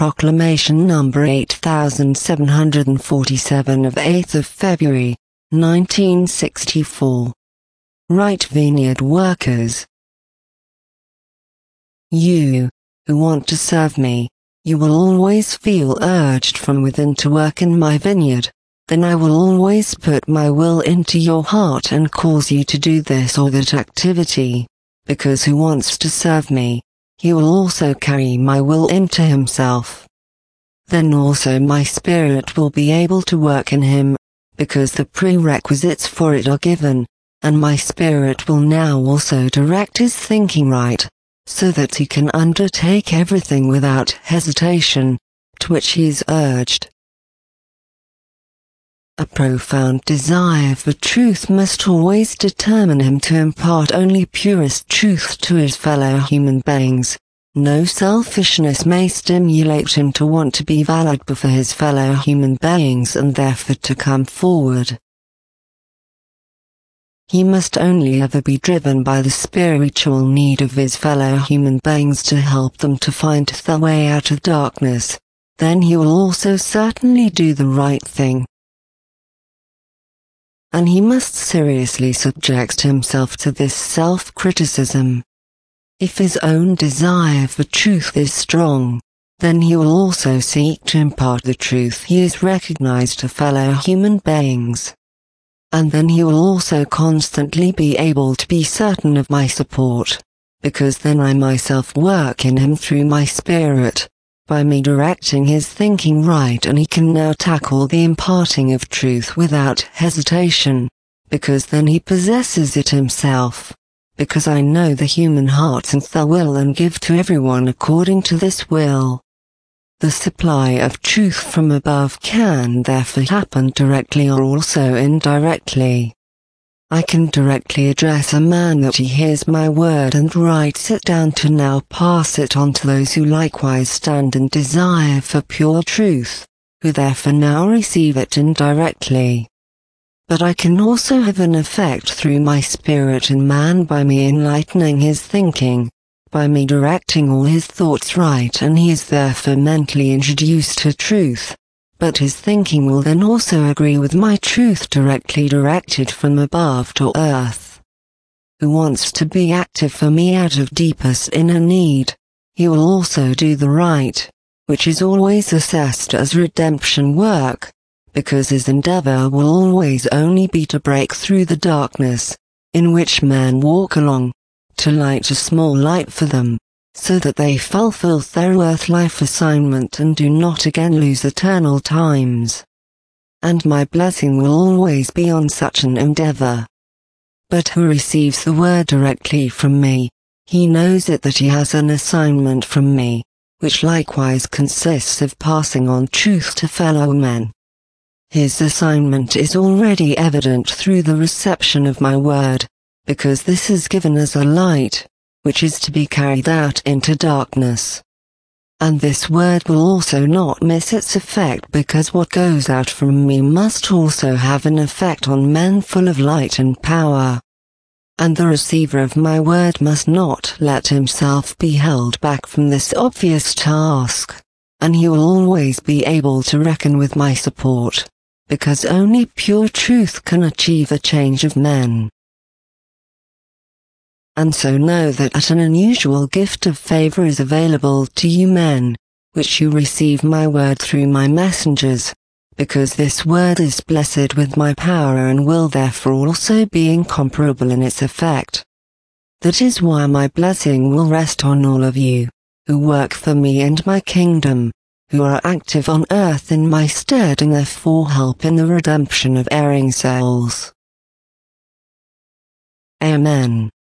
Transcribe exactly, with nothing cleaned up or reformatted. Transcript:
Proclamation number eight thousand seven hundred forty-seven of eighth of February, nineteen sixty-four. Right vineyard workers. You, who want to serve me, you will always feel urged from within to work in my vineyard. Then I will always put my will into your heart and cause you to do this or that activity, because who wants to serve me, he will also carry my will into himself. Then also my spirit will be able to work in him, because the prerequisites for it are given, and my spirit will now also direct his thinking right, so that he can undertake everything without hesitation, to which he is urged. A profound desire for truth must always determine him to impart only purest truth to his fellow human beings. No selfishness may stimulate him to want to be valid before his fellow human beings and therefore to come forward. He must only ever be driven by the spiritual need of his fellow human beings to help them to find the way out of darkness. Then he will also certainly do the right thing. And he must seriously subject himself to this self-criticism. If his own desire for truth is strong, then he will also seek to impart the truth he has recognized to fellow human beings. And then he will also constantly be able to be certain of my support, because then I myself work in him through my spirit, by me directing his thinking right, and he can now tackle the imparting of truth without hesitation, because then he possesses it himself, because I know the human heart and the will and give to everyone according to this will. The supply of truth from above can therefore happen directly or also indirectly. I can directly address a man that he hears my word and writes it down to now pass it on to those who likewise stand in desire for pure truth, who therefore now receive it indirectly. But I can also have an effect through my spirit in man by me enlightening his thinking, by me directing all his thoughts right, and he is therefore mentally introduced to truth. But his thinking will then also agree with my truth directly directed from above to earth. Who wants to be active for me out of deepest inner need, he will also do the right, which is always assessed as redemption work, because his endeavor will always only be to break through the darkness, in which men walk along, to light a small light for them, so that they fulfill their earth-life assignment and do not again lose eternal times. And my blessing will always be on such an endeavor. But who receives the word directly from me, he knows it that he has an assignment from me, which likewise consists of passing on truth to fellow men. His assignment is already evident through the reception of my word, because this is given as a light, which is to be carried out into darkness. And this word will also not miss its effect, because what goes out from me must also have an effect on men full of light and power. And the receiver of my word must not let himself be held back from this obvious task, and he will always be able to reckon with my support, because only pure truth can achieve a change of men. And so know that an unusual gift of favor is available to you men, which you receive my word through my messengers, because this word is blessed with my power and will therefore also be incomparable in its effect. That is why my blessing will rest on all of you, who work for me and my kingdom, who are active on earth in my stead and therefore help in the redemption of erring souls. Amen.